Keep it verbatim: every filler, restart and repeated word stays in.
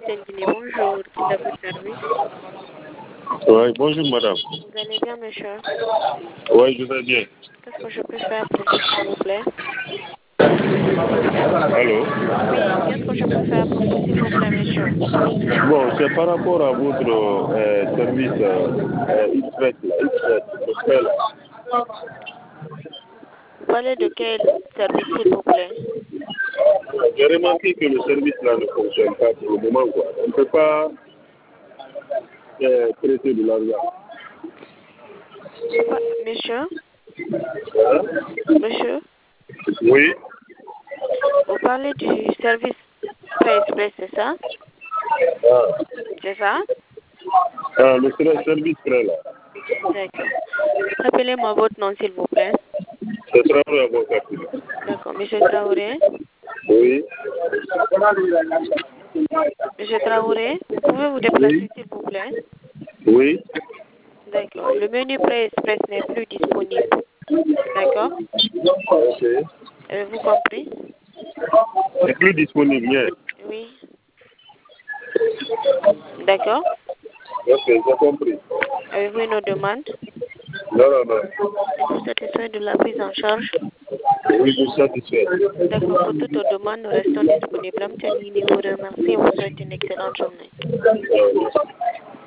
Guinée. Bonjour, qui est à votre service? Oui, bonjour madame. Vous allez bien, monsieur? Oui, je vais bien. Qu'est-ce que je peux faire pour vous, s'il vous plaît? Allô? Oui, qu'est-ce que je peux faire pour vous, s'il vous plaît, monsieur? Bon, c'est par rapport à votre euh, service euh, X-Vet, là, X-Vet, le spell, là. Vous parlez de quel service, s'il vous plaît? J'ai remarqué que le service là ne fonctionne pas pour le moment, quoi. On ne peut pas euh, traiter de l'argent. Pas- Monsieur? Hein? Monsieur? Oui. Vous parlez du service Prêt Express, c'est ça? Ah, C'est ça? ah le ser- service prêt là. D'accord. Rappelez-moi votre nom, s'il vous plaît. C'est travail à mon quartier. D'accord. Monsieur Traoré? Oui. Monsieur Traoré, vous pouvez vous déplacer, s'il vous plaît? Oui. D'accord. Le menu Prêt Express n'est plus disponible. D'accord? Ok. Avez-vous compris? C'est plus disponible, bien. Oui. D'accord. Ok, j'ai compris. Avez-vous une autre demande? Non, non, non. Êtes-vous satisfait de la prise en charge? Oui, je suis satisfait. D'accord. Pour toute autre demande, nous restons disponibles. Amtiani vous remercie et vous souhaite une excellente journée. Euh,